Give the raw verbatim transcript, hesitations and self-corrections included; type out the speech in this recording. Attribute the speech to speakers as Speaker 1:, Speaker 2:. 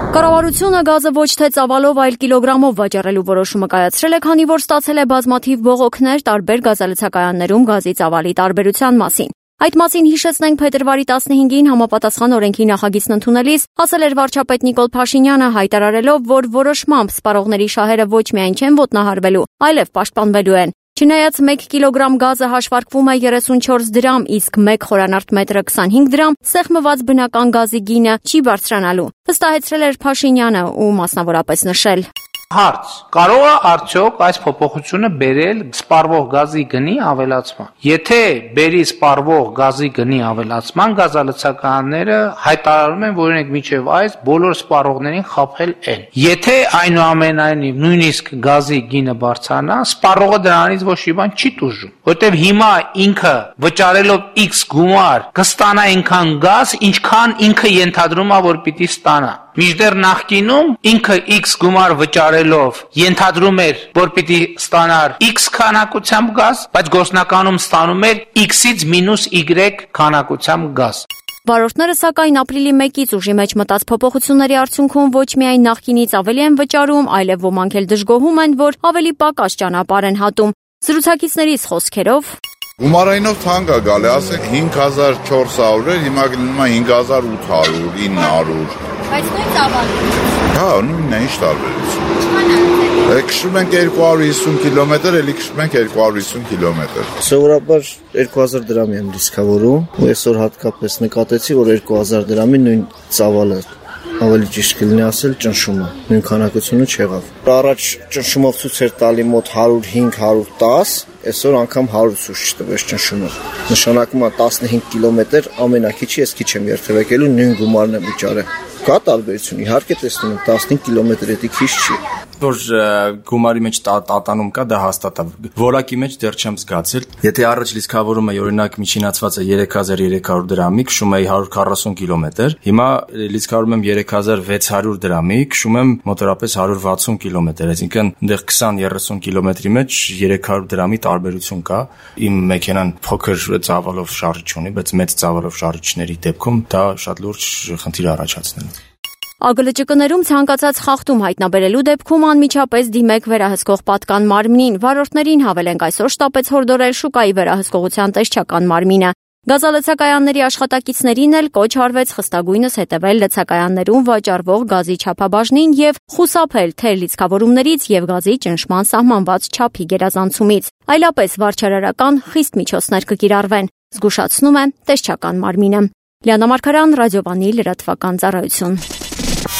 Speaker 1: Կառավարությունը գազը ոչ թե ծավալով, այլ կիլոգրամով վաճառելու որոշումը կայացրել է, քանի որ ստացել է բազմաթիվ բողոքներ տարբեր գազալցակայաններում գազի ծավալի տարբերության մասին։ Այդ մասին հիշեցնենք փետրվարի տասնհինգին համապատասխան օրենքի նախագիծն ընդունելիս ասել էր վարչապետ Նիկոլ Փաշինյանը, հայտարարելով, որ որոշմամբ սպառողների շահերը ոչ միայն չեն ոտնահարվելու, այլև պաշտպանվելու են։ Չնայած մեկ կիլոգրամ գազը հաշվարկվում է երեսունչորս դրամ, իսկ մեկ խորանարդ մետրը քսանհինգ դրամ, սեղմված բնական գազի գինը չի բարձրանալու, վստահեցրել էր Փաշինյանը ու մասնավորապես նշել.
Speaker 2: Հարց. Կարող է արդյոք այս փոփոխությունը բերել սպառվող գազի գնի ավելացման։ Եթե բերի սպառվող գազի գնի ավելացման, գազալցականները հայտարարում են, որ օրինակ մինչև այս բոլոր սպառողներին խաբել են։ Եթե այնուամենայնիվ նույնիսկ գազի գինը բարձրանա, սպառողը դրանից ոչ մի բան չի տուժում, որտեղ հիմա ինքը վճարելով X գումար կստանա այնքան գազ, ինչքան ինքը ենթադրում է, որ պիտի ստանա։ Մինչդեռ նախկինում ինքը X գումար վճարելով ենթադրում էր, որ պիտի ստանար X քանակությամբ գազ, բայց գործնականում ստանում էր X-ից մինուս Y քանակությամբ գազ։
Speaker 1: Վարորդները սակայն ապրիլի մեկից ուժի մեջ մտած փոփոխությունների արդյունքում ոչ միայն նախկինից ավելի են վճարում, այլև ոմանք էլ դժգոհում են, որ ավելի պակաս ճանապարհ են հատում։ Զրուցակիցներից խոսքերով
Speaker 3: Գումարայինով թանկ է գալի, ասենք հինգ հազար չորս հարյուր էր, հիմա գնում է հինգ հազար ութ հարյուր, ինը հարյուր։
Speaker 1: Բայց նույն ծավալը։
Speaker 3: Հա, նույնն է, ինչ տարբերություն։ Քշում ենք երկու հարյուր հիսուն կիլոմետր, էլի քշում ենք երկու հարյուր հիսուն կիլոմետր։
Speaker 4: Սովորաբար երկու հազար դրամի եմ դիսկավորում, ու այսօր հատկապես նկատեցի, որ երկու հազար դրամի նույն ծավալը ավելի ճիշտ կլինի ասել ճնշումը, նույն քանակությունը չեղավ։ Առաջ ճնշումով ցույց էր տալի մոտ հարյուր հինգ հարյուր տաս, այսօր անգամ հարյուր ցույց չտվեց ճնշումը։ Նշանակում է տասնհինգ կիլոմետր ամենակիչի ես քիչ եմ երթևեկելու նույն գումարն եմ վճարել։ Կա տարբերություն, իհարկե տեսնում եմ տասնհինգ կիլոմետր էդի քիչ չի։
Speaker 5: Որ գումարի մեջ տատանում կա, դա հաստատ է։ Որակի մեջ դեռ չեմ զգացել։ Եթե առաջ լիցքավորումը օրինակ միջինացված է երեք հազար երեք հարյուր դրամի, քշում էի հարյուր քառասուն կիլոմետր, հիմա լիցքավորում եմ երեք հազար վեց հարյուր դրամի, քշում եմ մոտավորապես հարյուր վաթսուն կիլոմետր, այսինքն այնտեղ քսան երեսուն կիլոմետրի մեջ երեք հարյուր դրամի տարբերություն կա։ Իմ մեքենան փոքր ծավալով շարժիչ ունի, բայց մեծ ծավալով շարժիչների դեպքում դա շատ լուրջ խնդիր առաջացնում է։
Speaker 1: ԱԳԼՃԿ-ներում ցանկացած խախտում հայտնաբերելու դեպքում անմիջապես դիմեք վերահսկող պատկան մարմնին, վարորդներին հավելենք այսօր շտապեց հորդորել շուկայի վերահսկողության տեսչական մարմինը։ Գազալցակայանների աշխատակիցներին էլ կոչ արվեց խստագույնս հետևել լցակայաններում վաճառվող գազի չափաբաժնին եւ խուսափել թե լիցքավորումներից եւ գազի ճնշման սահմանված չափի գերազանցումից։ Այլապես վարչարարական խիստ միջոցներ կկիրառվեն, զգուշացնում է տեսչական մարմինը։ Լիանա Մարգարյան, Ռադիովանի լրատվական ծառայություն։